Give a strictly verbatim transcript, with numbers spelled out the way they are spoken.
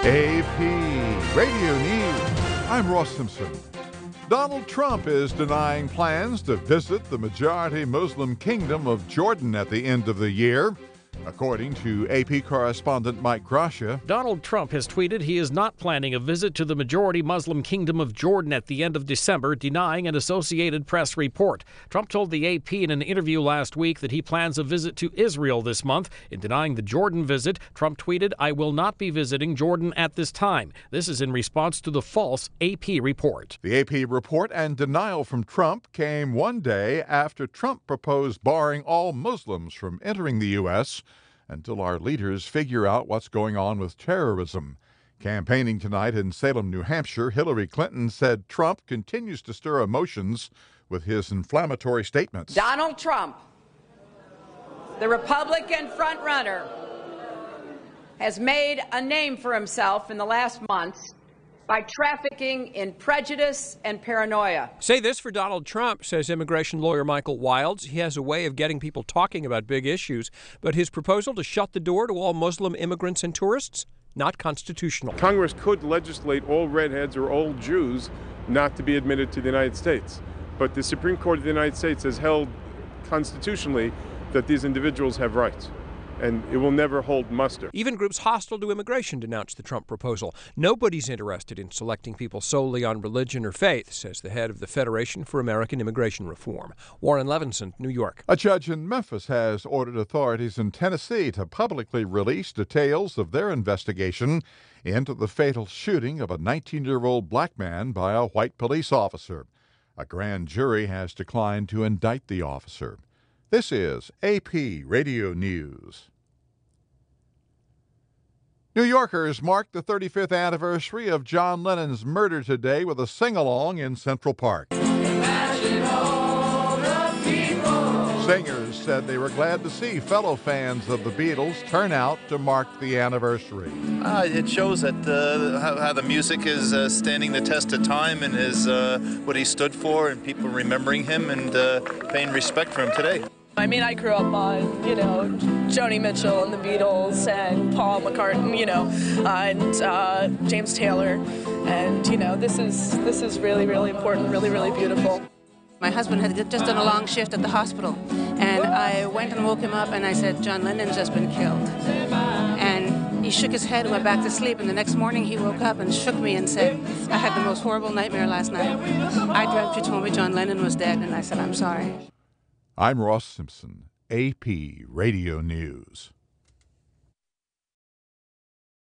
A P Radio News. I'm Ross Simpson. Donald Trump is denying plans to visit the majority Muslim kingdom of Jordan at the end of the year. According to A P correspondent Mike Gracia, Donald Trump has tweeted he is not planning a visit to the majority Muslim kingdom of Jordan at the end of December, denying an Associated Press report. Trump told the A P in an interview last week that he plans a visit to Israel this month. In denying the Jordan visit, Trump tweeted, "I will not be visiting Jordan at this time." This is in response to the false A P report. The A P report and denial from Trump came one day after Trump proposed barring all Muslims from entering the U S until our leaders figure out what's going on with terrorism. Campaigning tonight in Salem, New Hampshire, Hillary Clinton said Trump continues to stir emotions with his inflammatory statements. Donald Trump, the Republican frontrunner, has made a name for himself in the last months by trafficking in prejudice and paranoia. Say this for Donald Trump, says immigration lawyer Michael Wilds. He has a way of getting people talking about big issues, but his proposal to shut the door to all Muslim immigrants and tourists, not constitutional. Congress could legislate all redheads or old Jews not to be admitted to the United States. But the Supreme Court of the United States has held constitutionally that these individuals have rights, and it will never hold muster. Even groups hostile to immigration denounced the Trump proposal. Nobody's interested in selecting people solely on religion or faith, says the head of the Federation for American Immigration Reform. Warren Levinson, New York. A judge in Memphis has ordered authorities in Tennessee to publicly release details of their investigation into the fatal shooting of a nineteen-year-old black man by a white police officer. A grand jury has declined to indict the officer. This is A P Radio News. New Yorkers marked the thirty-fifth anniversary of John Lennon's murder today with a sing-along in Central Park. Imagine all the people. Singers said they were glad to see fellow fans of the Beatles turn out to mark the anniversary. Uh, it shows that uh, how, how the music is uh, standing the test of time and is uh, what he stood for, and people remembering him and uh, paying respect for him today. I mean, I grew up on, you know, Joni Mitchell and the Beatles and Paul McCartney, you know, uh, and uh, James Taylor. And, you know, this is this is really, really important, really, really beautiful. My husband had just done a long shift at the hospital, and I went and woke him up and I said, "John Lennon's just been killed." And he shook his head and went back to sleep, and the next morning he woke up and shook me and said, "I had the most horrible nightmare last night. I dreamt you told me John Lennon was dead," and I said, "I'm sorry." I'm Ross Simpson, A P Radio News.